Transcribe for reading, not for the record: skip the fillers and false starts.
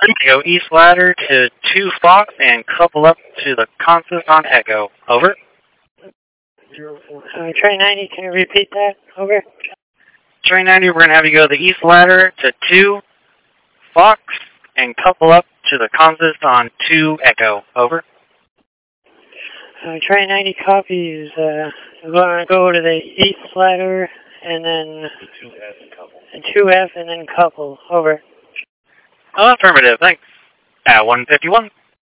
Go east ladder to 2 Fox and couple up to the consist on Echo. Over. Train 90, can you repeat that? Over. Train 90, we're going to have you go the east ladder to 2 Fox and couple up to the consist on 2 Echo. Over. Train 90 copies. We're going to go to the east ladder and then 2F and then couple. Over. Affirmative, thanks. At 151.